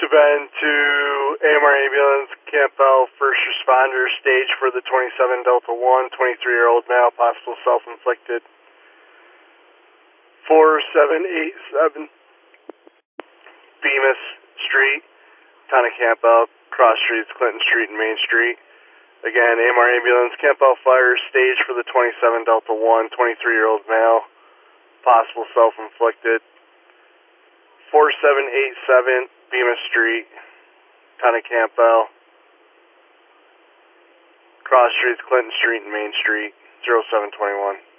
event to AMR Ambulance, Campbell, first responder, stage for the 27 Delta 1, 23-year-old male, possible self-inflicted. 4787 Bemis Street, town of Campbell, cross streets, Clinton Street and Main Street. Again, AMR Ambulance, Campbell Fire, stage for the 27 Delta 1, 23-year-old male, possible self-inflicted. 4787 Bemis Street, town of Campbell, cross streets, Clinton Street and Main Street, 0721.